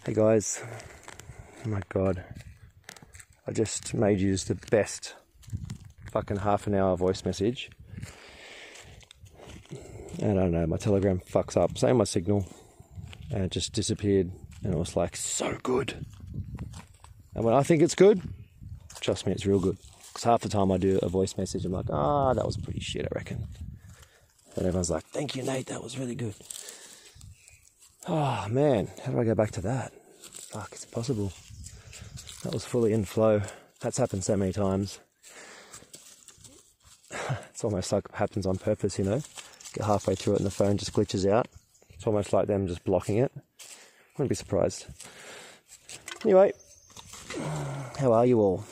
Hey guys, oh my god, I just made you the best fucking half an hour voice message. And I don't know, my Telegram fucks up, same my Signal, and it just disappeared, and it was like, so good. And when I think it's good, trust me, it's real good. Because half the time I do a voice message, I'm like, that was pretty shit, I reckon. And everyone's like, thank you, Nate, that was really good. Oh man, how do I go back to that? Fuck, it's impossible. That was fully in flow. That's happened so many times. It's almost like it happens on purpose, you know. Get halfway through it and the phone just glitches out. It's almost like them just blocking it. Wouldn't be surprised. Anyway, how are you all?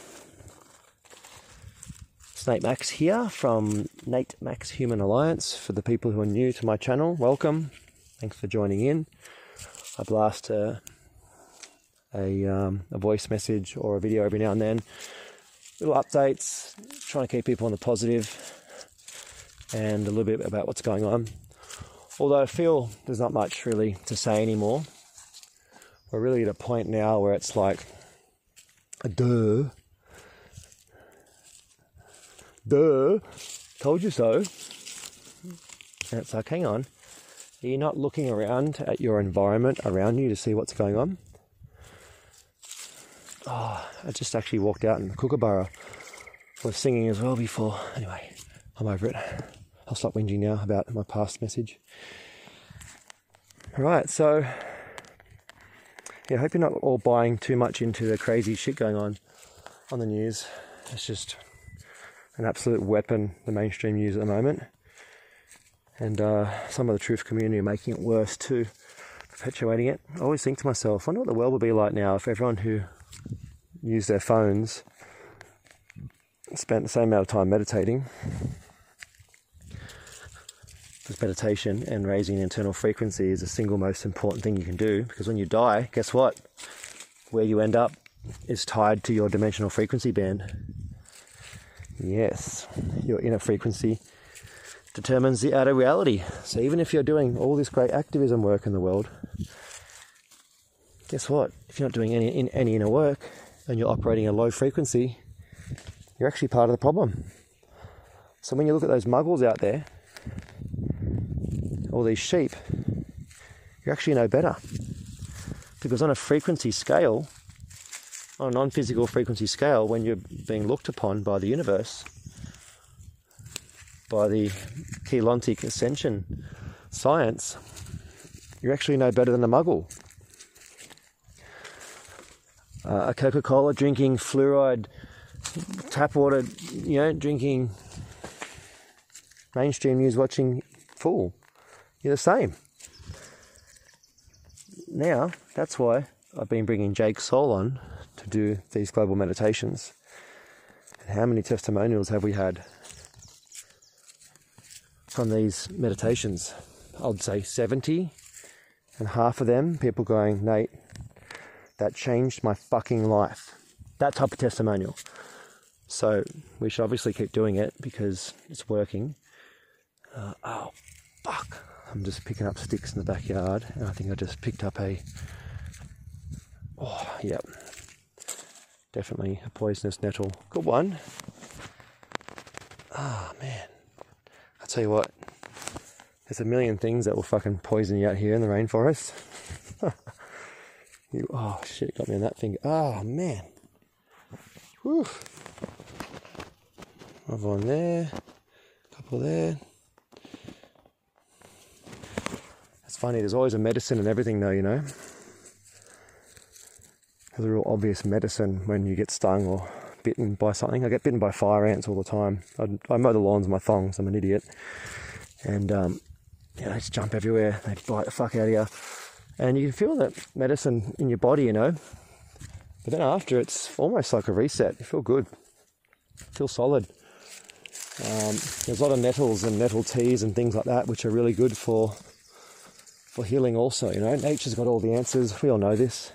It's Nate Max here from Nate Max Human Alliance. For the people who are new to my channel, welcome. Thanks for joining in. I blast a voice message or a video every now and then. Little updates, trying to keep people on the positive, and a little bit about what's going on. Although I feel there's not much really to say anymore. We're really at a point now where it's like, duh, told you so. And it's like, hang on. Are you not looking around at your environment around you to see what's going on? Oh, I just actually walked out and the Kookaburra was singing as well before. Anyway, I'm over it. I'll stop whinging now about my past message. Alright, so yeah, I hope you're not all buying too much into the crazy shit going on the news. It's just an absolute weapon, the mainstream news at the moment. And some of the truth community are making it worse too, perpetuating it. I always think to myself, I wonder what the world would be like now if everyone who used their phones spent the same amount of time meditating. Because meditation and raising an internal frequency is the single most important thing you can do. Because when you die, guess what? Where you end up is tied to your dimensional frequency band. Yes, your inner frequency determines the outer reality. So even if you're doing all this great activism work in the world, guess what? If you're not doing any inner work and you're operating a low frequency, you're actually part of the problem. So when you look at those muggles out there, all these sheep, you actually know better. Because on a frequency scale, on a non-physical frequency scale, when you're being looked upon by the universe, by the Keylontic Ascension science, you actually know better than a muggle. A Coca-Cola drinking fluoride tap water, drinking mainstream news watching fool. You're the same. Now, that's why I've been bringing Jake Soul on to do these global meditations. And how many testimonials have we had from these meditations? I'd say 70, and half of them, people going, Nate, that changed my fucking life. That type of testimonial. So we should obviously keep doing it because it's working. Oh, fuck. I'm just picking up sticks in the backyard, and I think I just picked up definitely a poisonous nettle. Good one. Ah, man. I tell you what, there's a million things that will fucking poison you out here in the rainforest. Oh shit, got me on that finger. Oh man. Whew. Another one there, couple there. It's funny, there's always a medicine and everything though, There's a real obvious medicine when you get stung or bitten by something. I get bitten by fire ants all the time. I mow the lawns with my thongs, I'm an idiot. And they just jump everywhere, they bite the fuck out of you. And you can feel that medicine in your body, But then after, it's almost like a reset. You feel good. You feel solid. There's a lot of nettles and nettle teas and things like that, which are really good for healing also, Nature's got all the answers. We all know this.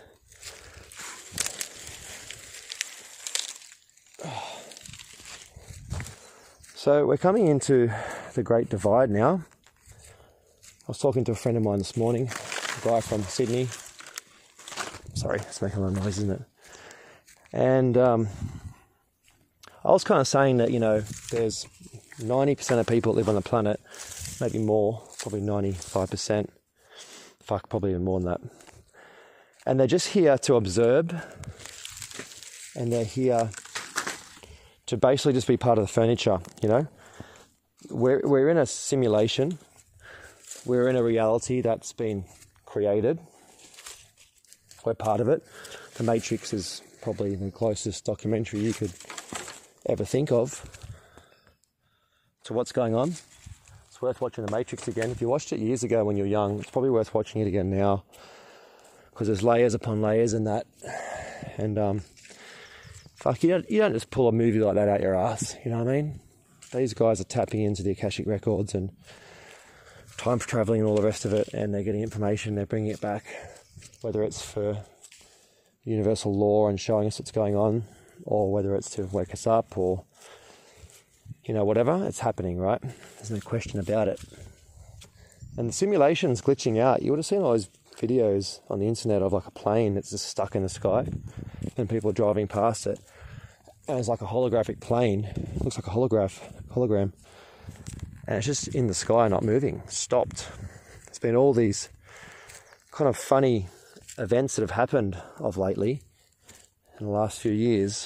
So we're coming into the Great Divide now. I was talking to a friend of mine this morning, a guy from Sydney, Sorry, it's making a lot of noise, isn't it? And I was kind of saying that, there's 90% of people that live on the planet, maybe more, probably 95%, probably even more than that. And they're just here to observe, and they're here to basically just be part of the furniture, We're in a simulation. We're in a reality that's been created. We're part of it. The Matrix is probably the closest documentary you could ever think of to what's going on. It's worth watching The Matrix again. If you watched it years ago when you were young, it's probably worth watching it again now, because there's layers upon layers in that. And you don't just pull a movie like that out your ass, you know what I mean? These guys are tapping into the Akashic records and time for travelling and all the rest of it, and they're getting information, they're bringing it back, whether it's for universal law and showing us what's going on, or whether it's to wake us up, or whatever. It's happening, right? There's no question about it. And the simulation's glitching out. You would have seen all those videos on the internet of like a plane that's just stuck in the sky and people are driving past it, and it's like a holographic plane. It looks like a hologram, and it's just in the sky, not moving, stopped. There's been all these kind of funny events that have happened of lately in the last few years,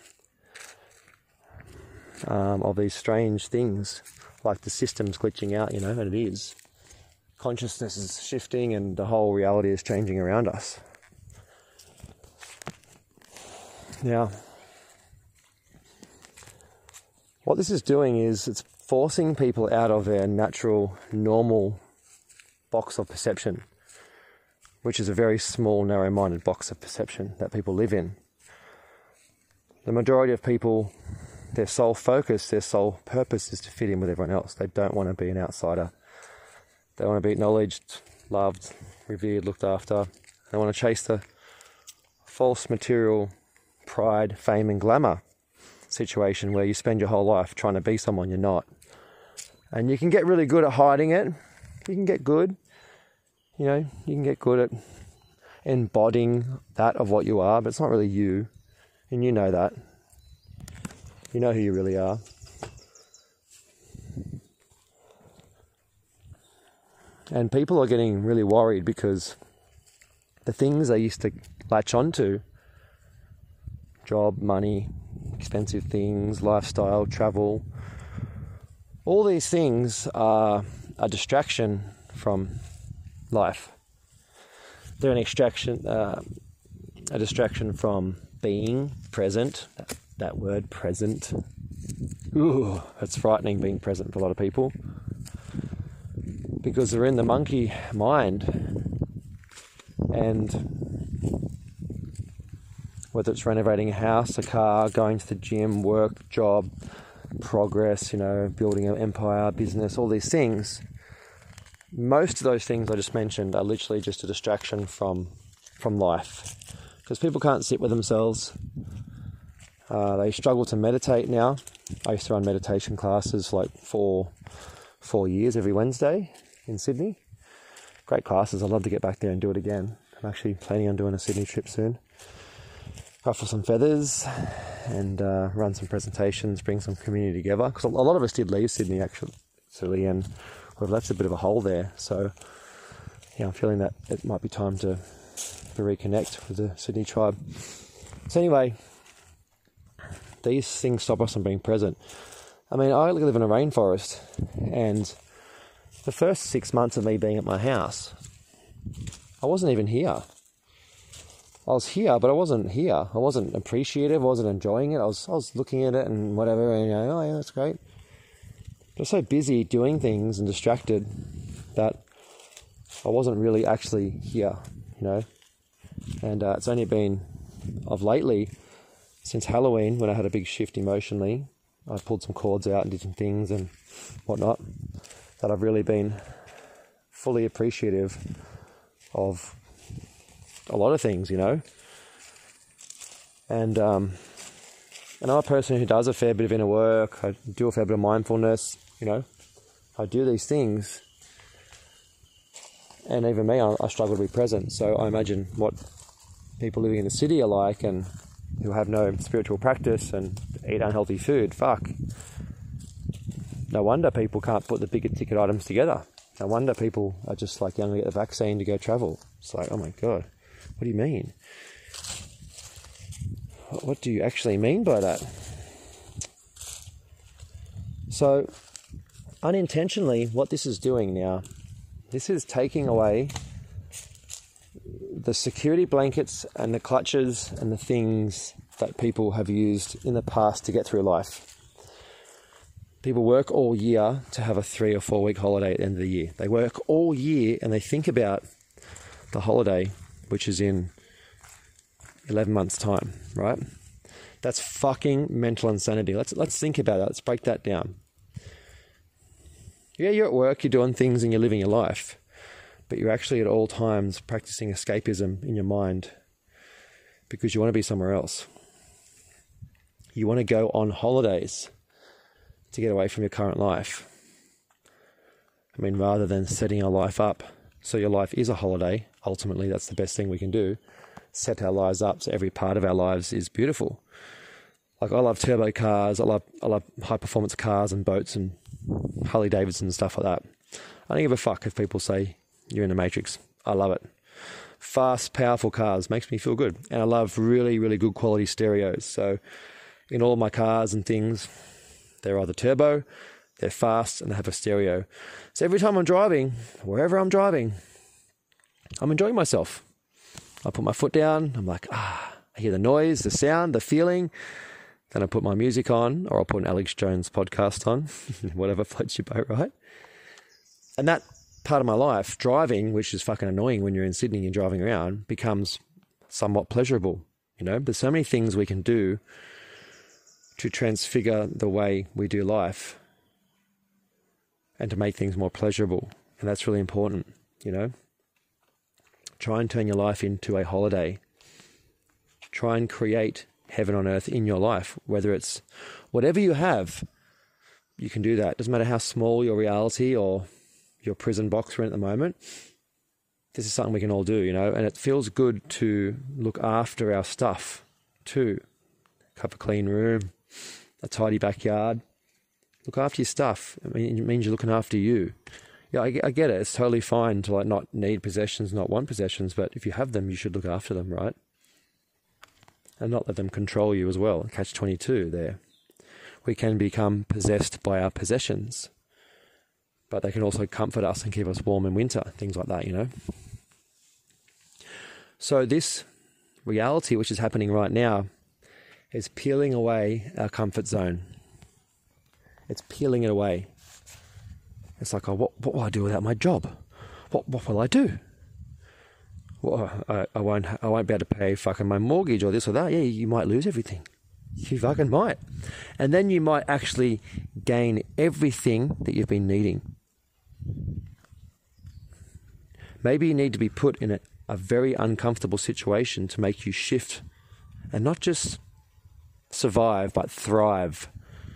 of these strange things, like the system's glitching out, and it is. Consciousness is shifting and the whole reality is changing around us. Now, what this is doing is it's forcing people out of their natural, normal box of perception, which is a very small, narrow-minded box of perception that people live in. The majority of people, their sole focus, their sole purpose is to fit in with everyone else. They don't want to be an outsider. They want to be acknowledged, loved, revered, looked after. They want to chase the false material pride, fame and glamour situation where you spend your whole life trying to be someone you're not. And you can get really good at hiding it. You can get good. You can get good at embodying that of what you are, but it's not really you. And you know that. You know who you really are. And people are getting really worried because the things they used to latch onto, job, money, expensive things, lifestyle, travel, all these things are a distraction from life. They're a distraction from being present. That word, present. Ooh, it's frightening, being present for a lot of people, because they're in the monkey mind, and whether it's renovating a house, a car, going to the gym, work, job, progress, building an empire, business, all these things, most of those things I just mentioned are literally just a distraction from life, because people can't sit with themselves. They struggle to meditate now. I used to run meditation classes like for 4 years every Wednesday in Sydney. Great classes. I'd love to get back there and do it again. I'm actually planning on doing a Sydney trip soon. Ruffle some feathers and run some presentations, bring some community together. Because a lot of us did leave Sydney actually, and we've left a bit of a hole there. So I'm feeling that it might be time to reconnect with the Sydney tribe. So anyway, these things stop us from being present. I mean, I live in a rainforest, and the first 6 months of me being at my house, I wasn't even here. I was here, but I wasn't here. I wasn't appreciative. I wasn't enjoying it. I was looking at it and whatever, and oh yeah, that's great. I was so busy doing things and distracted that I wasn't really actually here, And it's only been of lately, since Halloween, when I had a big shift emotionally, I pulled some cords out and did some things and whatnot, that I've really been fully appreciative of a lot of things, And I'm a person who does a fair bit of inner work. I do a fair bit of mindfulness, I do these things. And even me, I struggle to be present. So I imagine what people living in the city are like, and who have no spiritual practice and eat unhealthy food. Fuck. No wonder people can't put the bigger ticket items together. No wonder people are just like young to get the vaccine to go travel. It's like, oh my God, what do you mean? What do you actually mean by that? So, unintentionally, what this is doing now, this is taking away the security blankets and the clutches and the things that people have used in the past to get through life. People work all year to have a 3 or 4 week holiday at the end of the year. They work all year and they think about the holiday, which is in 11 months' time, right? That's fucking mental insanity. Let's think about that. Let's break that down. Yeah, you're at work, you're doing things and you're living your life, but you're actually at all times practicing escapism in your mind because you want to be somewhere else. You want to go on holidays to get away from your current life. I mean, rather than setting our life up so your life is a holiday, ultimately that's the best thing we can do. Set our lives up so every part of our lives is beautiful. Like, I love turbo cars, I love high performance cars and boats and Harley Davidson and stuff like that. I don't give a fuck if people say you're in the Matrix. I love it. Fast, powerful cars makes me feel good. And I love really, really good quality stereos. So in all of my cars and things, they're either turbo, they're fast, and they have a stereo. So every time I'm driving, wherever I'm driving, I'm enjoying myself. I put my foot down, I'm like, I hear the noise, the sound, the feeling. Then I put my music on, or I'll put an Alex Jones podcast on, whatever floats your boat, right? And that part of my life, driving, which is fucking annoying when you're in Sydney and driving around, becomes somewhat pleasurable. You know, there's so many things we can do to transfigure the way we do life and to make things more pleasurable. And that's really important, you know. Try and turn your life into a holiday. Try and create heaven on earth in your life, whether it's whatever you have, you can do that. Doesn't matter how small your reality or your prison box we're in at the moment. This is something we can all do, you know, and it feels good to look after our stuff too. Have a clean room, a tidy backyard. Look after your stuff. I mean, it means you're looking after you. Yeah, I get it. It's totally fine to like not need possessions, not want possessions, but if you have them, you should look after them, right? And not let them control you as well. Catch-22 there. We can become possessed by our possessions, but they can also comfort us and keep us warm in winter, things like that, you know. So this reality, which is happening right now, is peeling away our comfort zone. It's peeling it away. It's like, oh, what will I do without my job? What will I do? Well, I won't be able to pay fucking my mortgage or this or that. Yeah, you might lose everything. You fucking might. And then you might actually gain everything that you've been needing. Maybe you need to be put in a very uncomfortable situation to make you shift and not just survive, but thrive.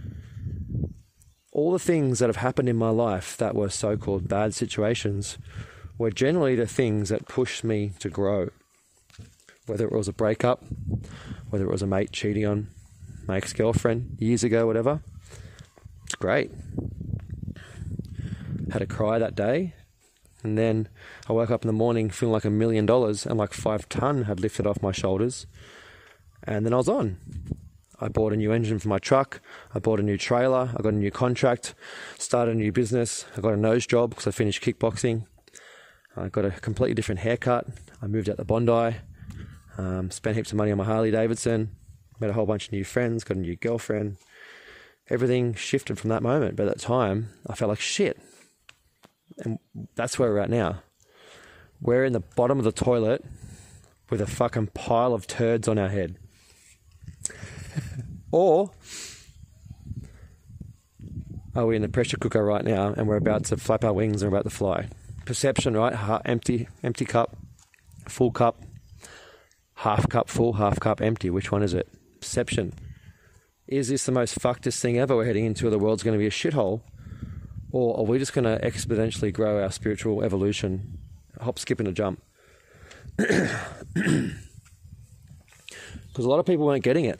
All the things that have happened in my life that were so-called bad situations were generally the things that pushed me to grow. Whether it was a breakup, whether it was a mate cheating on my ex-girlfriend years ago, whatever. It's great. Had a cry that day. And then I woke up in the morning feeling like $1 million and like 5 ton had lifted off my shoulders. And then I was on. I bought a new engine for my truck. I bought a new trailer. I got a new contract. Started a new business. I got a nose job because I finished kickboxing. I got a completely different haircut. I moved out to Bondi. Spent heaps of money on my Harley Davidson. Met a whole bunch of new friends. Got a new girlfriend. Everything shifted from that moment. But at that time, I felt like shit. And that's where we're at now. We're in the bottom of the toilet with a fucking pile of turds on our head. Or are we in the pressure cooker right now and we're about to flap our wings and we're about to fly? Perception, right? Empty cup, full cup, half cup full, half cup empty. Which one is it? Perception. Is this the most fuckedest thing ever? We're heading into the world's going to be a shithole. Or are we just going to exponentially grow our spiritual evolution? Hop, skip, and a jump. because a lot of people weren't getting it.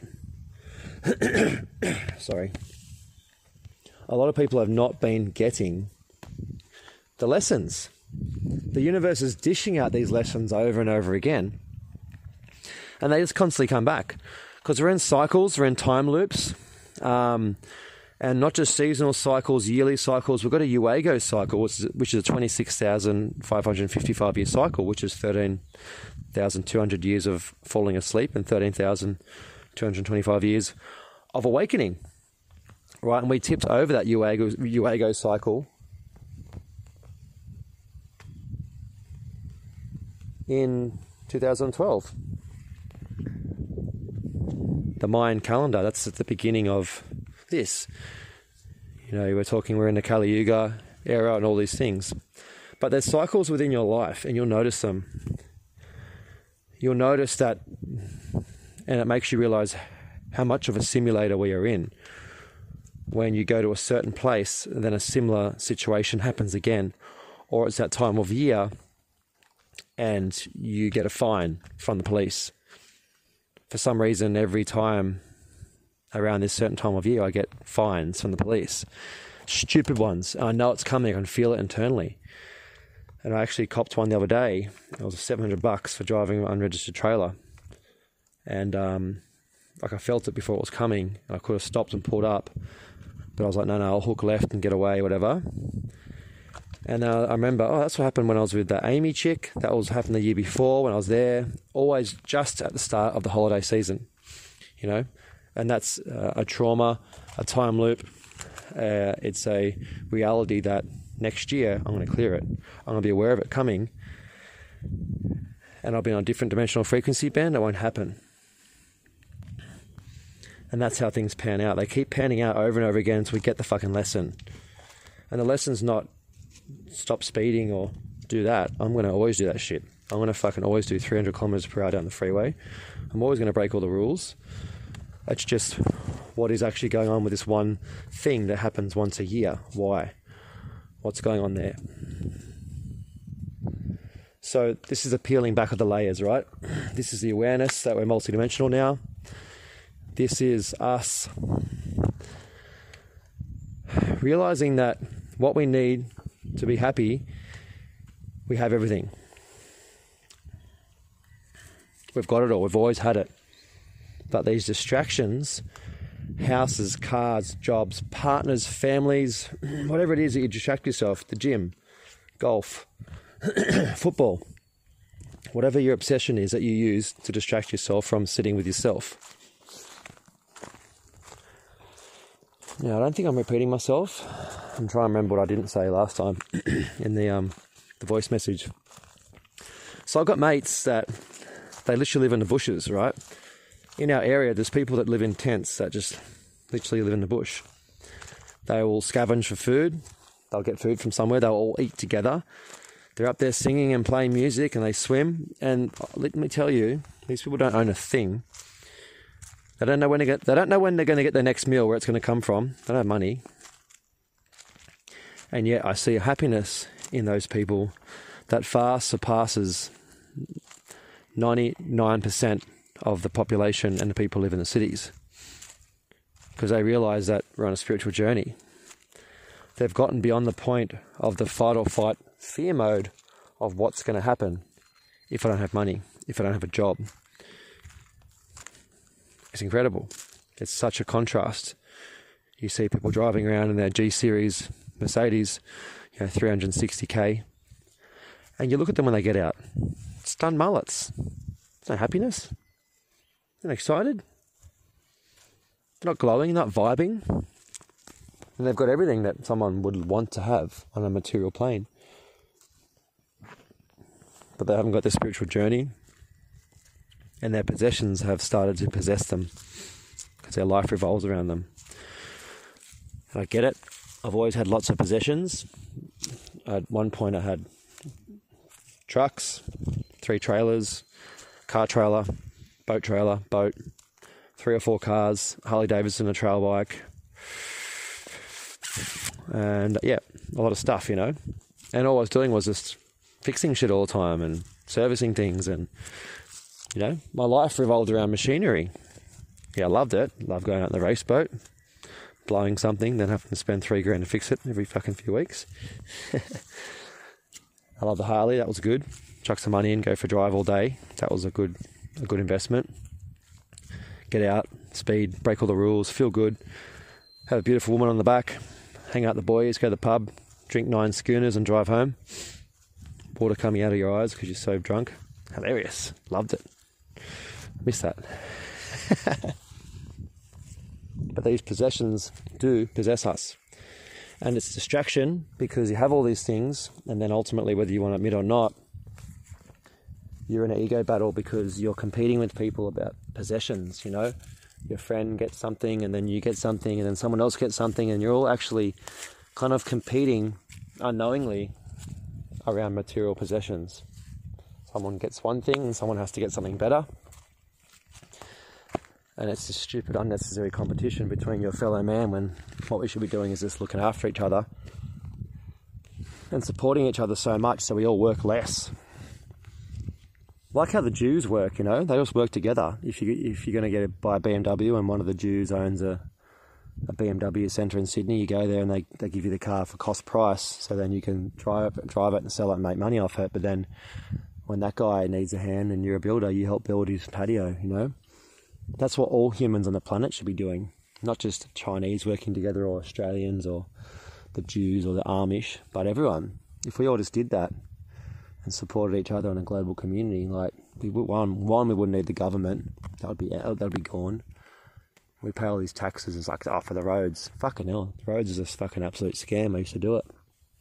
Sorry. A lot of people have not been getting the lessons. The universe is dishing out these lessons over and over again. And they just constantly come back. Because we're in cycles, we're in time loops. And not just seasonal cycles, yearly cycles. We've got a Uego cycle, which is a 26,555 year cycle, which is 13,200 years of falling asleep and 13,225 years of awakening. Right, and we tipped over that Uego cycle in 2012. The Mayan calendar, that's at the beginning of this. We're in the Kali Yuga era and all these things. But there's cycles within your life, and you'll notice them. You'll notice that, and it makes you realize how much of a simulator we are in. When you go to a certain place, and then a similar situation happens again, or it's that time of year, and you get a fine from the police. For some reason, every time around this certain time of year, I get fines from the police. Stupid ones. I know it's coming. I can feel it internally. And I actually copped one the other day. It was $700 for driving an unregistered trailer. And I felt it before it was coming. And I could have stopped and pulled up. But I was like, no, I'll hook left and get away, whatever. And I remember, that's what happened when I was with that Amy chick. That was happened the year before when I was there. Always just at the start of the holiday season, And that's a trauma, a time loop. It's a reality that next year I'm going to clear it. I'm going to be aware of it coming. And I'll be on a different dimensional frequency band. It won't happen. And that's how things pan out. They keep panning out over and over again until we get the fucking lesson. And the lesson's not stop speeding or do that. I'm going to always do that shit. I'm going to fucking always do 300 kilometers per hour down the freeway. I'm always going to break all the rules. That's just what is actually going on with this one thing that happens once a year. Why? What's going on there? So this is a peeling back of the layers, right? This is the awareness that we're multidimensional now. This is us realizing that what we need to be happy, we have everything. We've got it all. We've always had it. But these distractions, houses, cars, jobs, partners, families, whatever it is that you distract yourself, the gym, golf, football, whatever your obsession is that you use to distract yourself from sitting with yourself. Now, I don't think I'm repeating myself. I'm trying to remember what I didn't say last time in the voice message. So I've got mates that they literally live in the bushes, right? In our area, there's people that live in tents that just literally live in the bush. They will scavenge for food. They'll get food from somewhere. They'll all eat together. They're up there singing and playing music, and they swim. And let me tell you, these people don't own a thing. They don't know when they're going to get their next meal, where it's going to come from. They don't have money. And yet I see a happiness in those people that far surpasses 99% of the population and the people who live in the cities. Because they realize that we're on a spiritual journey. They've gotten beyond the point of the fight or flight fear mode of what's going to happen if I don't have money, if I don't have a job. It's incredible. It's such a contrast. You see people driving around in their G-Series Mercedes, 360k, and you look at them when they get out. Stunned mullets. There's no happiness. They're not excited. They're not glowing, not vibing. And they've got everything that someone would want to have on a material plane. But they haven't got their spiritual journey. And their possessions have started to possess them because their life revolves around them. And I get it. I've always had lots of possessions. At one point I had trucks, 3 trailers, car trailer, boat, 3 or 4 cars, Harley Davidson, a trail bike, and a lot of stuff, And all I was doing was just fixing shit all the time and servicing things and You know, my life revolved around machinery. Yeah, I loved it. Loved going out in the race boat, blowing something, then having to spend $3,000 to fix it every fucking few weeks. I love the Harley. That was good. Chuck some money in, go for a drive all day. That was a good investment. Get out, speed, break all the rules, feel good. Have a beautiful woman on the back. Hang out with the boys, go to the pub, drink 9 schooners and drive home. Water coming out of your eyes because you're so drunk. Hilarious. Loved it. Miss that. But these possessions do possess us. And it's distraction because you have all these things, and then ultimately, whether you want to admit or not, you're in an ego battle because you're competing with people about possessions, you know. Your friend gets something, and then you get something, and then someone else gets something, and you're all actually kind of competing unknowingly around material possessions. Someone gets one thing, and someone has to get something better. And it's this stupid, unnecessary competition between your fellow man when what we should be doing is just looking after each other and supporting each other so much so we all work less. Like how the Jews work, you know, they just work together. If you're going to buy a BMW and one of the Jews owns a BMW centre in Sydney, you go there and they give you the car for cost price, so then you can drive it and sell it and make money off it. But then when that guy needs a hand and you're a builder, you help build his patio, you know. That's what all humans on the planet should be doing, not just Chinese working together or Australians or the Jews or the Amish, but everyone. If we all just did that and supported each other in a global community, like we wouldn't need the government. That would be gone. We pay all these taxes. It's like, for the roads. Fucking hell, the roads is a fucking absolute scam. I used to do it.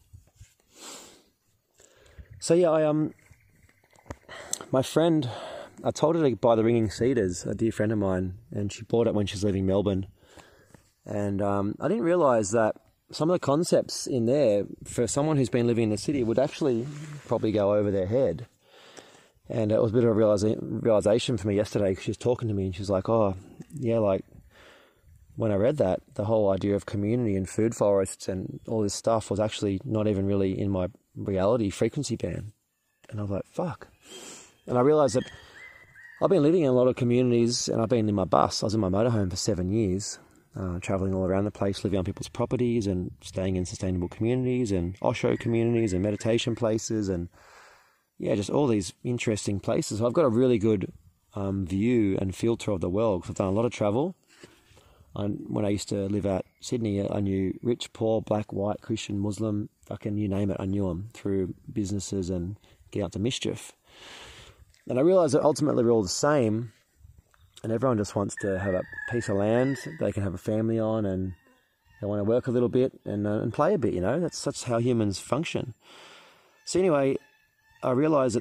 So yeah, my friend, I told her to buy the Ringing Cedars, a dear friend of mine, and she bought it when she was leaving Melbourne. And I didn't realise that some of the concepts in there, for someone who's been living in the city, would actually probably go over their head. And it was a bit of a realisation for me yesterday, because she was talking to me and she was like, oh, yeah, like, when I read that, the whole idea of community and food forests and all this stuff was actually not even really in my reality frequency band. And I was like, fuck. And I realised that I've been living in a lot of communities, and I've been in my bus. I was in my motorhome for 7 years, travelling all around the place, living on people's properties and staying in sustainable communities and Osho communities and meditation places and, yeah, just all these interesting places. So I've got a really good view and filter of the world, because I've done a lot of travel. When I used to live out Sydney, I knew rich, poor, black, white, Christian, Muslim, fucking you name it, I knew them through businesses and getting up to mischief. And I realised that ultimately we're all the same, and everyone just wants to have a piece of land they can have a family on, and they want to work a little bit and play a bit, you know. That's how humans function. So anyway, I realised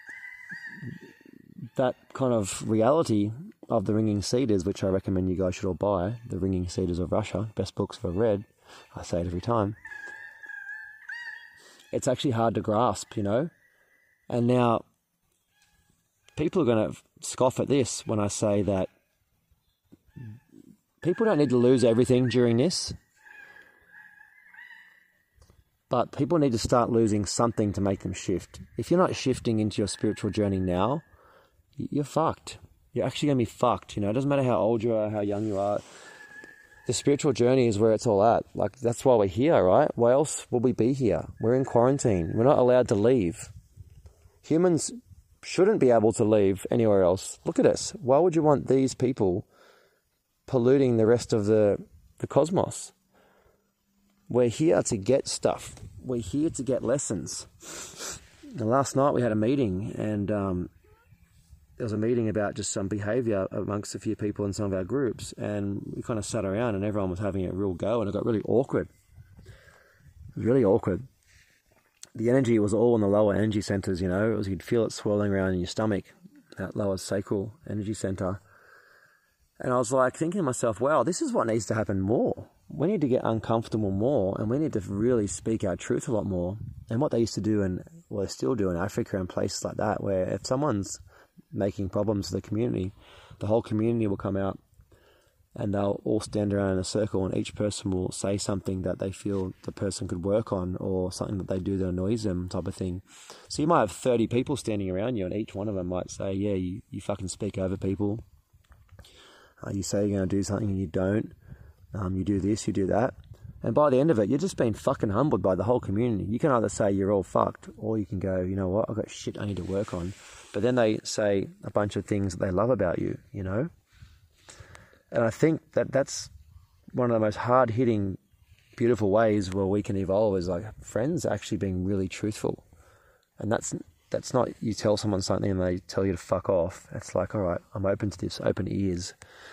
that kind of reality of the Ringing Cedars, which I recommend you guys should all buy, The Ringing Cedars of Russia, best books I've read. I say it every time. It's actually hard to grasp, you know. And now, people are going to scoff at this when I say that people don't need to lose everything during this, but people need to start losing something to make them shift. If you're not shifting into your spiritual journey now, you're fucked. You're actually going to be fucked, you know. It doesn't matter how old you are, how young you are. The spiritual journey is where it's all at. Like, that's why we're here, right? Why else will we be here? We're in quarantine. We're not allowed to leave. Humans shouldn't be able to leave anywhere else. Look at us. Why would you want these people polluting the rest of the cosmos? We're here to get stuff. We're here to get lessons. And last night we had a meeting, and there was a meeting about just some behaviour amongst a few people in some of our groups, and we kind of sat around and everyone was having a real go, and it got really awkward. It was really awkward. The energy was all in the lower energy centres, you know. You'd feel it swirling around in your stomach, that lower sacral energy centre. And I was like thinking to myself, wow, this is what needs to happen more. We need to get uncomfortable more, and we need to really speak our truth a lot more. And what they used to do, and well, they still do in Africa and places like that, where if someone's making problems to the community, the whole community will come out and they'll all stand around in a circle, and each person will say something that they feel the person could work on, or something that they do that annoys them, type of thing. So you might have 30 people standing around you, and each one of them might say, yeah, you fucking speak over people. You say you're going to do something and you don't. You do this, you do that. And by the end of it, you're just being fucking humbled by the whole community. You can either say you're all fucked, or you can go, you know what, I've got shit I need to work on. But then they say a bunch of things that they love about you, you know? And I think that's one of the most hard-hitting, beautiful ways where we can evolve, is like friends actually being really truthful. And that's not you tell someone something and they tell you to fuck off. It's like, all right, I'm open to this, open ears.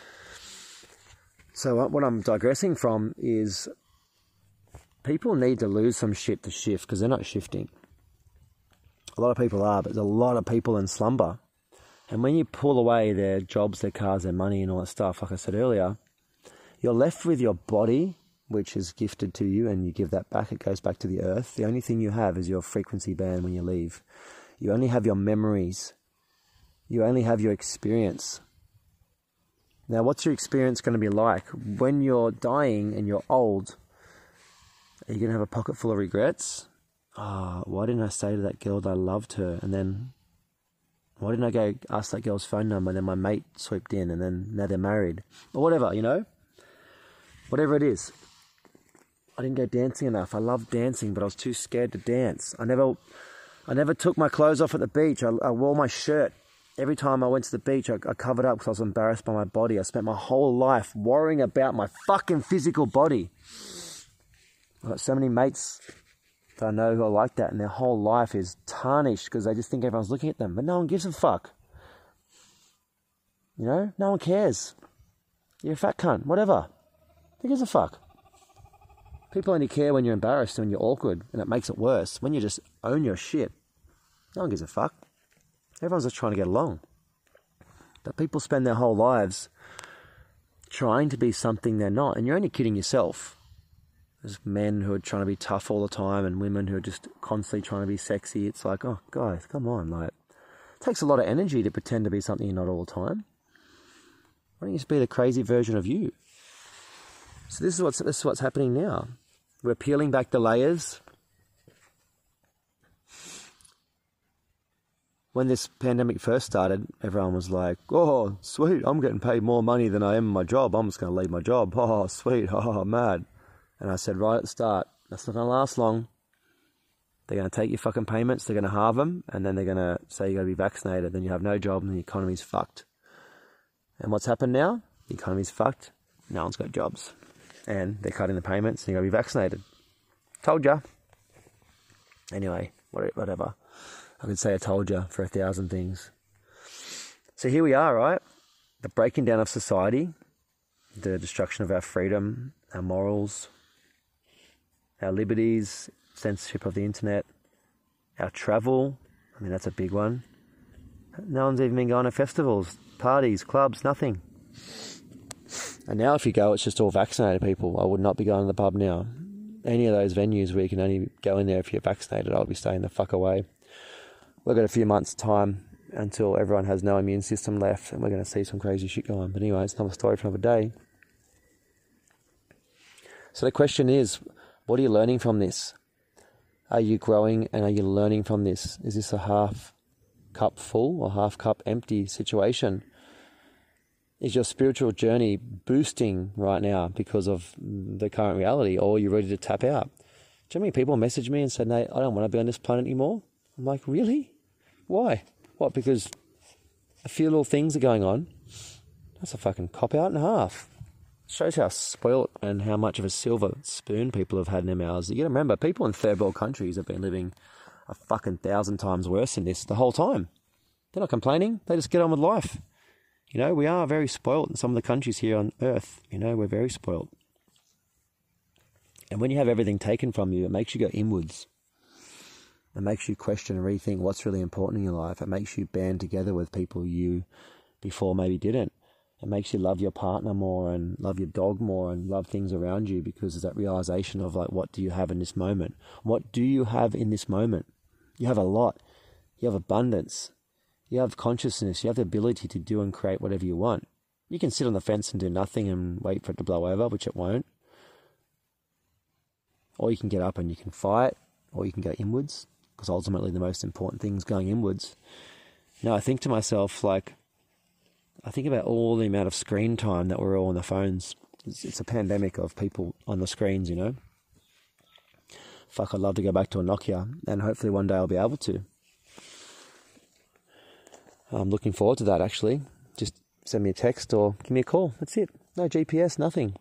So what I'm digressing from is people need to lose some shit to shift, because they're not shifting. A lot of people are, but there's a lot of people in slumber. And when you pull away their jobs, their cars, their money and all that stuff, like I said earlier, you're left with your body, which is gifted to you, and you give that back. It goes back to the earth. The only thing you have is your frequency band when you leave. You only have your memories. You only have your experience. Now, what's your experience going to be like? When you're dying and you're old, are you going to have a pocket full of regrets? Why didn't I say to that girl that I loved her? And then, why didn't I go ask that girl's phone number? And then my mate swooped in, and then now they're married. Or whatever, you know? Whatever it is. I didn't go dancing enough. I loved dancing, but I was too scared to dance. I never took my clothes off at the beach. I wore my shirt. Every time I went to the beach, I covered up because I was embarrassed by my body. I spent my whole life worrying about my fucking physical body. I've got so many mates that I know who are like that, and their whole life is tarnished because they just think everyone's looking at them. But no one gives a fuck. You know? No one cares. You're a fat cunt. Whatever. Who gives a fuck? People only care when you're embarrassed and when you're awkward, and it makes it worse. When you just own your shit, no one gives a fuck. Everyone's just trying to get along. But people spend their whole lives trying to be something they're not, and you're only kidding yourself. There's men who are trying to be tough all the time, and women who are just constantly trying to be sexy. It's like, oh, guys, come on. Like, it takes a lot of energy to pretend to be something you're not all the time. Why don't you just be the crazy version of you? So this is what's happening now. We're peeling back the layers. When this pandemic first started, everyone was like, oh, sweet, I'm getting paid more money than I am in my job. I'm just going to leave my job. Oh, sweet. Oh, mad. And I said right at the start, that's not going to last long. They're going to take your fucking payments, they're going to halve them, and then they're going to say you got to be vaccinated. Then you have no job and the economy's fucked. And what's happened now? The economy's fucked. No one's got jobs. And they're cutting the payments and you got to be vaccinated. Told ya. Anyway, whatever. I could say I told you for 1,000 things. So here we are, right? The breaking down of society, the destruction of our freedom, our morals, our liberties, censorship of the internet, our travel. I mean, that's a big one. No one's even been going to festivals, parties, clubs, nothing. And now if you go, it's just all vaccinated people. I would not be going to the pub now. Any of those venues where you can only go in there if you're vaccinated, I'll be staying the fuck away. We've got a few months' time until everyone has no immune system left, and we're going to see some crazy shit go on. But anyway, it's another story for another day. So the question is, what are you learning from this? Are you growing and are you learning from this? Is this a half cup full or half cup empty situation? Is your spiritual journey boosting right now because of the current reality, or are you ready to tap out? Do you know how many people message me and said, "Nate, I don't want to be on this planet anymore"? I'm like, really? Why? What, because a few little things are going on? That's a fucking cop-out and a half. Shows how spoilt and how much of a silver spoon people have had in their mouths. You got to remember, people in third world countries have been living a fucking 1,000 times worse than this the whole time. They're not complaining. They just get on with life. You know, we are very spoilt in some of the countries here on Earth. You know, we're very spoilt. And when you have everything taken from you, it makes you go inwards. It makes you question and rethink what's really important in your life. It makes you band together with people you before maybe didn't. It makes you love your partner more and love your dog more and love things around you, because there's that realization of like, what do you have in this moment? What do you have in this moment? You have a lot. You have abundance. You have consciousness. You have the ability to do and create whatever you want. You can sit on the fence and do nothing and wait for it to blow over, which it won't. Or you can get up and you can fight, or you can go inwards, because ultimately the most important thing is going inwards. Now I think to myself, like, I think about all the amount of screen time that we're all on the phones. It's a pandemic of people on the screens, you know. Fuck, I'd love to go back to a Nokia, and hopefully one day I'll be able to. I'm looking forward to that, actually. Just send me a text or give me a call. That's it. No GPS, nothing.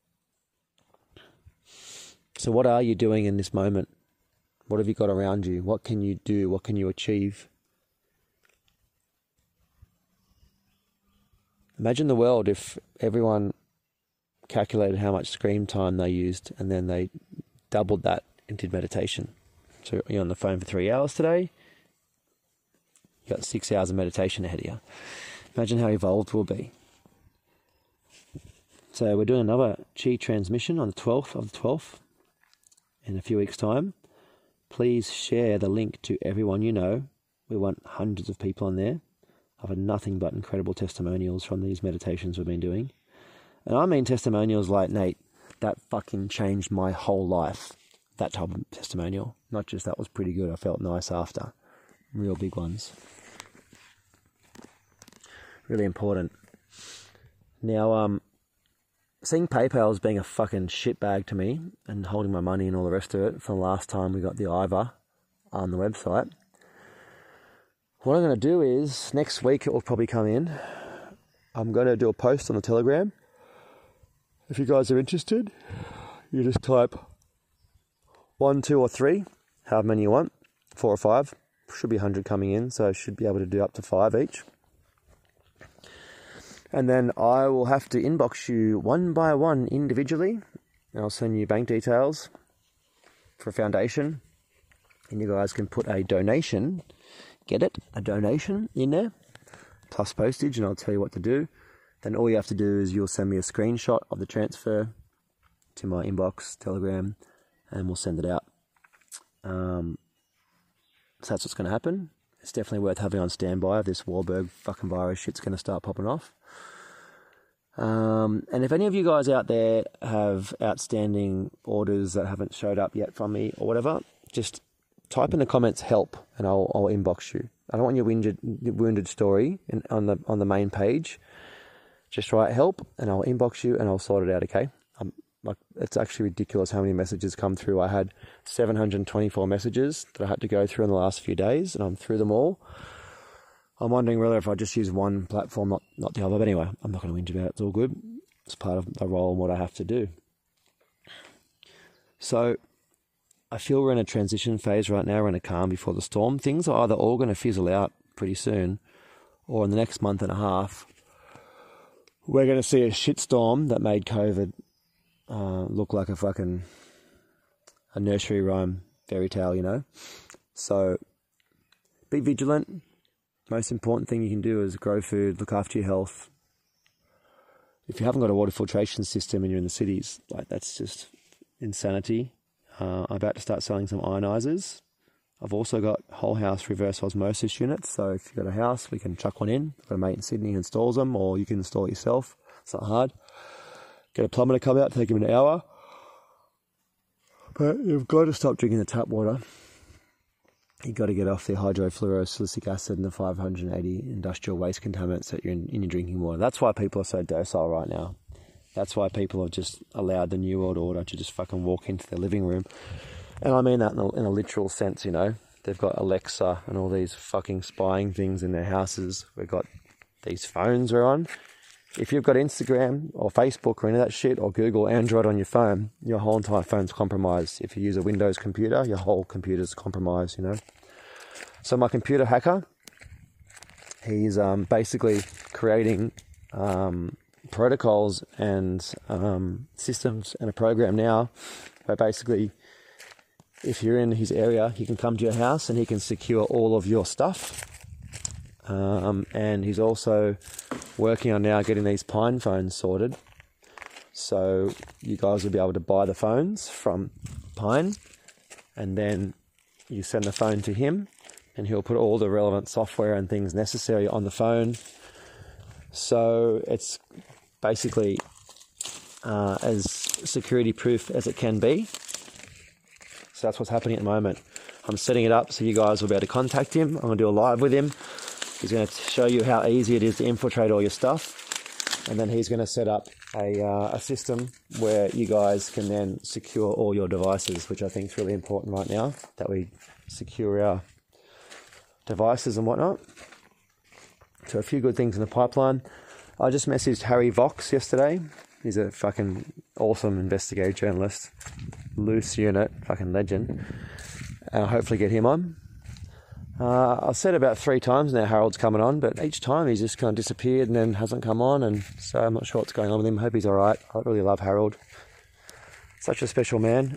So what are you doing in this moment? What have you got around you? What can you do? What can you achieve? Imagine the world if everyone calculated how much screen time they used and then they doubled that and did meditation. So you're on the phone for 3 hours today. You got 6 hours of meditation ahead of you. Imagine how evolved we'll be. So we're doing another Chi transmission on the 12th of the 12th in a few weeks' time. Please share the link to everyone you know. We want hundreds of people on there. I've had nothing but incredible testimonials from these meditations we've been doing. And I mean testimonials like, Nate, that fucking changed my whole life. That type of testimonial. Not just that was pretty good, I felt nice after. Real big ones. Really important. Now, seeing PayPal as being a fucking shitbag to me and holding my money and all the rest of it from the last time we got the IVA on the website, what I'm going to do is, next week it will probably come in. I'm going to do a post on the Telegram. If you guys are interested, you just type 1, 2 or 3, however many you want, 4 or 5. Should be 100 coming in, so I should be able to do up to 5 each. And then I will have to inbox you one by one individually. And I'll send you bank details for a foundation. And you guys can put a donation, get it, a donation in there, plus postage, and I'll tell you what to do. Then all you have to do is you'll send me a screenshot of the transfer to my inbox, Telegram, and we'll send it out. So that's what's going to happen. It's definitely worth having on standby if this Warburg fucking virus shit's going to start popping off. And if any of you guys out there have outstanding orders that haven't showed up yet from me or whatever, just type in the comments help and I'll inbox you. I don't want your wounded story on the main page. Just write help and I'll inbox you and I'll sort it out, okay? It's actually ridiculous how many messages come through. I had 724 messages that I had to go through in the last few days, and I'm through them all. I'm wondering whether if I just use one platform, not the other. But anyway, I'm not going to whinge about it. It's all good. It's part of the role and what I have to do. So I feel we're in a transition phase right now. We're in a calm before the storm. Things are either all going to fizzle out pretty soon, or in the next month and a half, we're going to see a shitstorm that made COVID look like a nursery rhyme fairy tale, you know. So be vigilant. Most important thing you can do is grow food, look after your health. If you haven't got a water filtration system and you're in the cities, like, that's just insanity. I'm about to start selling some ionizers. I've also got whole house reverse osmosis units. So if you've got a house, we can chuck one in. I've got a mate in Sydney who installs them, or you can install it yourself. It's not hard. Get a plumber to come out, take him an hour. But you've got to stop drinking the tap water. You've got to get off the hydrofluorosilicic acid and the 580 industrial waste contaminants that you're in your drinking water. That's why people are so docile right now. That's why people have just allowed the New World Order to just fucking walk into their living room. And I mean that in a literal sense, you know. They've got Alexa and all these fucking spying things in their houses. We've got these phones we're on. If you've got Instagram or Facebook or any of that shit, or Google, Android on your phone, your whole entire phone's compromised. If you use a Windows computer, your whole computer's compromised, you know. So my computer hacker, he's basically creating protocols and systems and a program now where basically if you're in his area, he can come to your house and he can secure all of your stuff. And he's also working on now getting these Pine phones sorted. So you guys will be able to buy the phones from Pine, and then you send the phone to him and he'll put all the relevant software and things necessary on the phone. So it's basically as security proof as it can be. So that's what's happening at the moment. I'm setting it up so you guys will be able to contact him. I'm going to do a live with him. He's going to show you how easy it is to infiltrate all your stuff. And then he's going to set up a system where you guys can then secure all your devices, which I think is really important right now, that we secure our devices and whatnot. So a few good things in the pipeline. I just messaged Harry Vox yesterday. He's a fucking awesome investigative journalist. Loose unit, fucking legend. Hopefully get him on. I've said about 3 times now Harold's coming on, but each time he's just kind of disappeared and then hasn't come on, and so I'm not sure what's going on with him. Hope he's alright. I really love Harold. Such a special man.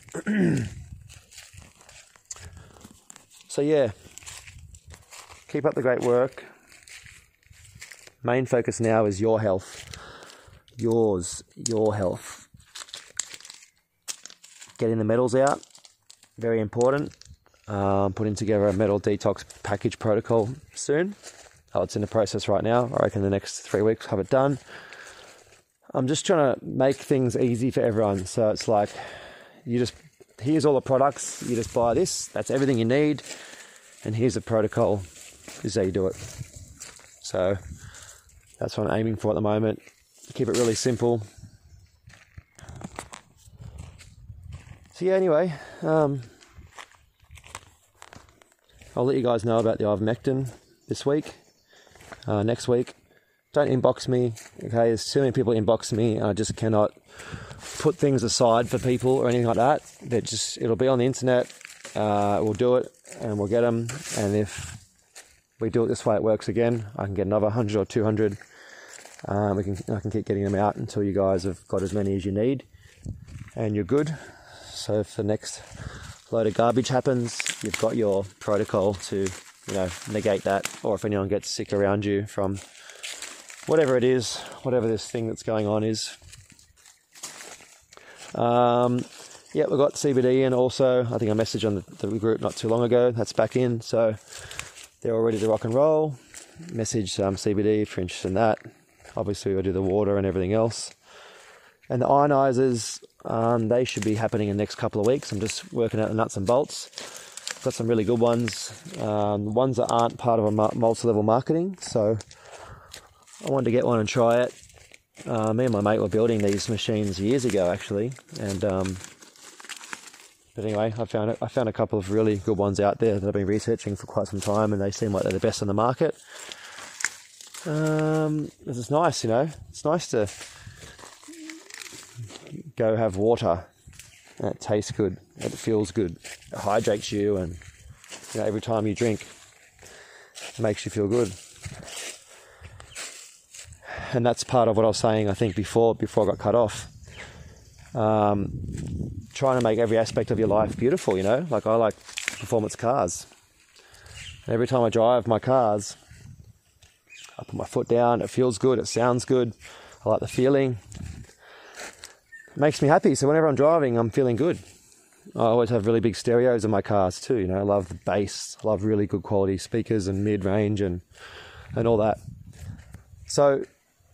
So yeah, keep up the great work. Main focus now is your health. Your health. Getting the metals out, very important. Putting together a metal detox package protocol soon. It's in the process right now. I reckon the next 3 weeks have it done. I'm just trying to make things easy for everyone. So it's like, here's all the products, you just buy this, that's everything you need, and here's the protocol, this is how you do it. So that's what I'm aiming for at the moment. Keep it really simple. So yeah, anyway, I'll let you guys know about the ivermectin this week. Next week, don't inbox me, okay? There's too many people inbox me, and I just cannot put things aside for people or anything like that. It'll be on the internet, we'll do it, and we'll get them, and if we do it this way, it works again, I can get another 100 or 200. I can keep getting them out until you guys have got as many as you need, and you're good. So if the next load of garbage happens, you've got your protocol to, negate that, or if anyone gets sick around you from whatever it is, whatever this thing that's going on is. Yeah, we've got CBD in also. I think I messaged on the group not too long ago. That's back in, so they're all ready to rock and roll. Message CBD if you're interested in that. Obviously, we'll do the water and everything else. And the ionizers, they should be happening in the next couple of weeks. I'm just working out the nuts and bolts. Got some really good ones. Ones that aren't part of a multi-level marketing. So I wanted to get one and try it. Me and my mate were building these machines years ago, actually. And but anyway, I found a couple of really good ones out there that I've been researching for quite some time, and they seem like they're the best on the market. This is nice, It's nice to go have water, and it tastes good, and it feels good, it hydrates you, and every time you drink, it makes you feel good. And that's part of what I was saying, I think, before I got cut off. Trying to make every aspect of your life beautiful, Like, I like performance cars. And every time I drive my cars, I put my foot down, it feels good, it sounds good, I like the feeling. It makes me happy, so whenever I'm driving, I'm feeling good. I always have really big stereos in my cars too, I love the bass, I love really good quality speakers and mid-range and all that. So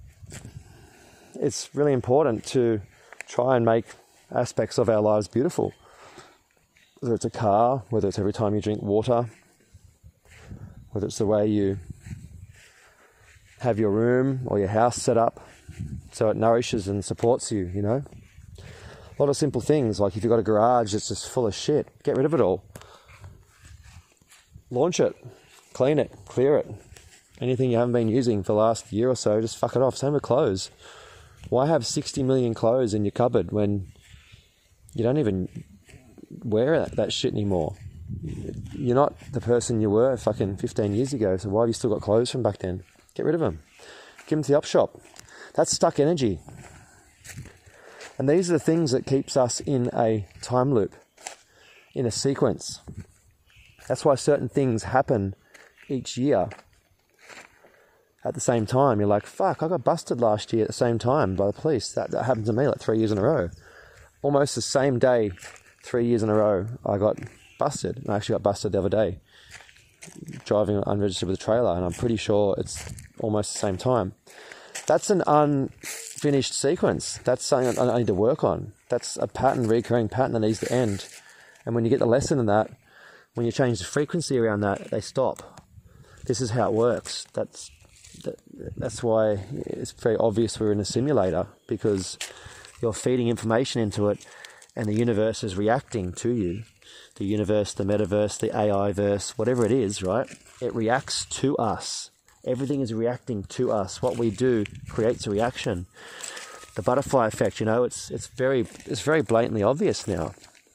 it's really important to try and make aspects of our lives beautiful. Whether it's a car, whether it's every time you drink water, whether it's the way you have your room or your house set up so it nourishes and supports you, A lot of simple things, like if you've got a garage that's just full of shit, get rid of it all. Launch it, clean it, clear it. Anything you haven't been using for the last year or so, just fuck it off. Same with clothes. Why have 60 million clothes in your cupboard when you don't even wear that shit anymore? You're not the person you were fucking 15 years ago, so why have you still got clothes from back then? Get rid of them. Give them to the op shop. That's stuck energy. And these are the things that keeps us in a time loop, in a sequence. That's why certain things happen each year at the same time. You're like, fuck, I got busted last year at the same time by the police. That happened to me like 3 years in a row. Almost the same day, 3 years in a row, I got busted. I actually got busted the other day, driving unregistered with a trailer, and I'm pretty sure it's almost the same time. That's an unfinished sequence. That's something I need to work on. That's a pattern, recurring pattern that needs to end. And when you get the lesson in that, when you change the frequency around that, they stop. This is how it works. That's why it's very obvious we're in a simulator, because you're feeding information into it and the universe is reacting to you. The universe, the metaverse, the AI verse, whatever it is, right? It reacts to us. Everything is reacting to us. What we do creates a reaction. The butterfly effect, it's very blatantly obvious now.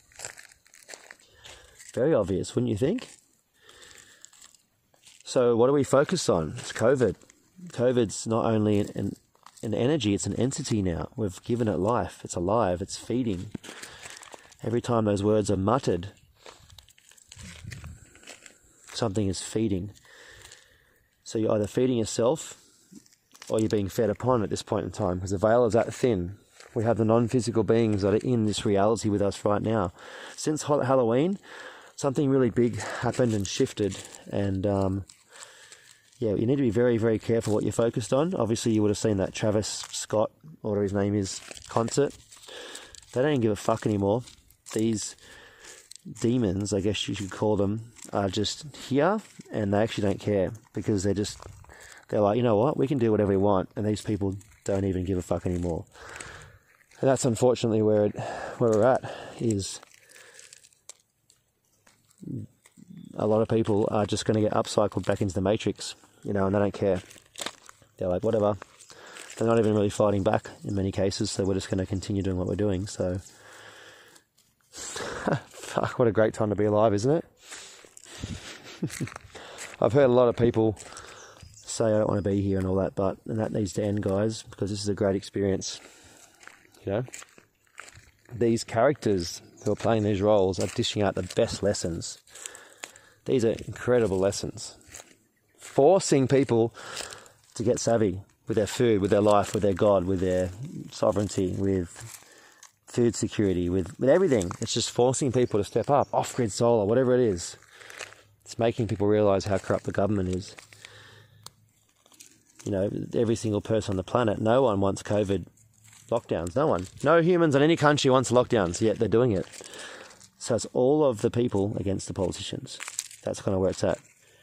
Very obvious, wouldn't you think? So what do we focus on? It's COVID. COVID's not only an energy, it's an entity now. We've given it life. It's alive. It's feeding. Every time those words are muttered, something is feeding. So you're either feeding yourself or you're being fed upon at this point in time, because the veil is that thin. We have the non-physical beings that are in this reality with us right now. Since Halloween, something really big happened and shifted, and you need to be very, very careful what you're focused on. Obviously, you would have seen that Travis Scott, or whatever his name is, concert. They don't even give a fuck anymore. These demons, I guess you should call them, are just here, and they actually don't care, because they're like, you know what, we can do whatever we want, and these people don't even give a fuck anymore. And that's unfortunately where we're at, is a lot of people are just going to get upcycled back into the matrix, and they don't care. They're like, whatever. They're not even really fighting back in many cases, so we're just going to continue doing what we're doing. So, fuck, what a great time to be alive, isn't it? I've heard a lot of people say I don't want to be here and all that, and that needs to end, guys, because this is a great experience. These characters who are playing these roles are dishing out the best lessons. These are incredible lessons. Forcing people to get savvy with their food, with their life, with their God, with their sovereignty, with food security, with everything. It's just forcing people to step up, off-grid solar, whatever it is. It's making people realise how corrupt the government is. Every single person on the planet, no one wants COVID lockdowns. No one. No humans in any country wants lockdowns, yet they're doing it. So it's all of the people against the politicians. That's kind of where it's at.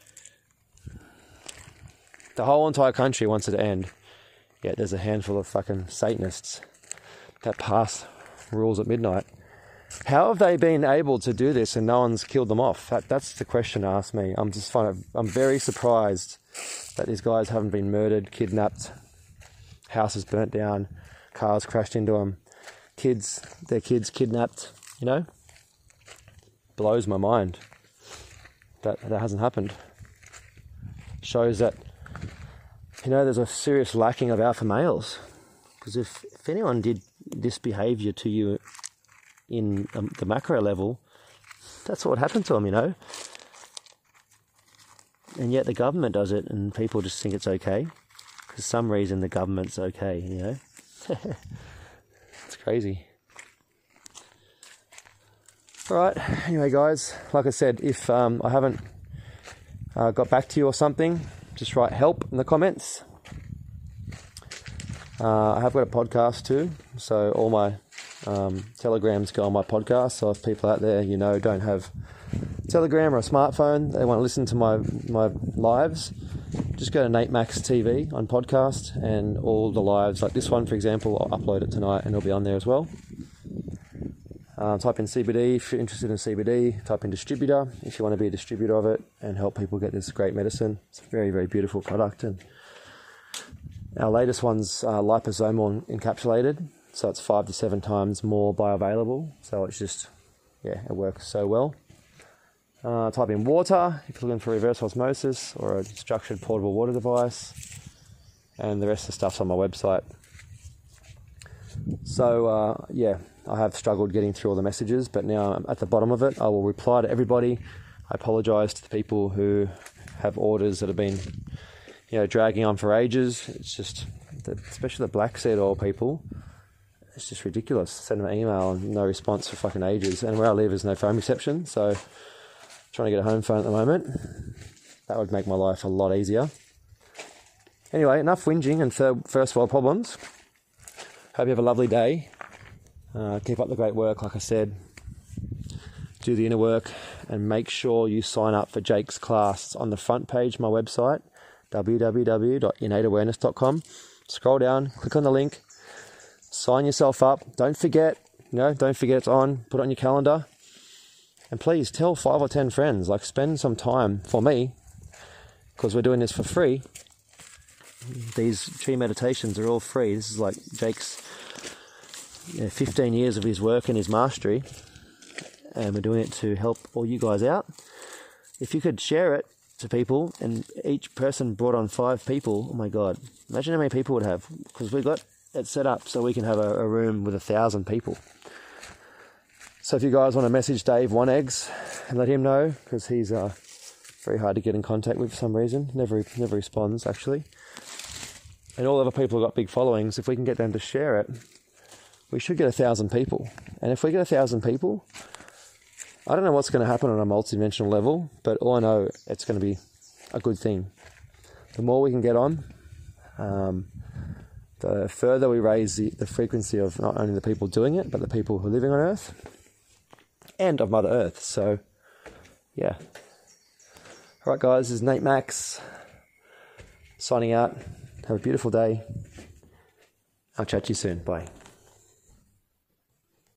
The whole entire country wants it to end, yet there's a handful of fucking Satanists that pass rules at midnight. How have they been able to do this and no one's killed them off? That's the question to ask me. I'm very surprised that these guys haven't been murdered, kidnapped, houses burnt down, cars crashed into them, their kids kidnapped, Blows my mind that hasn't happened. Shows that, there's a serious lacking of alpha males. Because if anyone did this behaviour to you in the macro level, that's what happened to them, And yet the government does it and people just think it's okay. For some reason the government's okay, It's crazy. Alright, anyway guys, like I said, if I haven't got back to you or something, just write help in the comments. I have got a podcast too, so all my telegrams go on my podcast. So if people out there, don't have Telegram or a smartphone, they want to listen to my lives, just go to Nate Max TV on podcast, and all the lives, like this one for example, I'll upload it tonight and it'll be on there as well. Type in CBD if you're interested in CBD, type in distributor if you want to be a distributor of it and help people get this great medicine. It's a very, very beautiful product, and our latest one's liposomal encapsulated, so it's 5 to 7 times more bioavailable, so it's just, it works so well. Type in water if you're looking for reverse osmosis or a structured portable water device, and the rest of the stuff's on my website. So, I have struggled getting through all the messages, but now I'm at the bottom of it. I will reply to everybody. I apologise to the people who have orders that have been, dragging on for ages. It's just, especially the black seed oil people, it's just ridiculous. Send them an email and no response for fucking ages. And where I live is no phone reception, so trying to get a home phone at the moment. That would make my life a lot easier. Anyway, enough whinging and first world problems. Hope you have a lovely day. Keep up the great work, like I said. Do the inner work and make sure you sign up for Jake's class. It's on the front page of my website, www.innateawareness.com. Scroll down, click on the link, sign yourself up. Don't forget it's on. Put it on your calendar. And please tell 5 or 10 friends. Like, spend some time for me, because we're doing this for free. These tree meditations are all free. This is like Jake's 15 years of his work and his mastery. And we're doing it to help all you guys out. If you could share it to people and each person brought on 5 people, oh my God, imagine how many people would have, because we've got it set up so we can have a room with 1,000 people. So if you guys want to message Dave One Eggs and let him know, because he's very hard to get in contact with for some reason, never responds actually. And all other people have got big followings. If we can get them to share it, we should get 1,000 people. And if we get 1,000 people, I don't know what's going to happen on a multidimensional level, but all I know, it's going to be a good thing. The more we can get on, the further we raise the frequency of not only the people doing it, but the people who are living on Earth and of Mother Earth. So, yeah. All right, guys, this is Nate Max signing out. Have a beautiful day. I'll chat to you soon. Bye.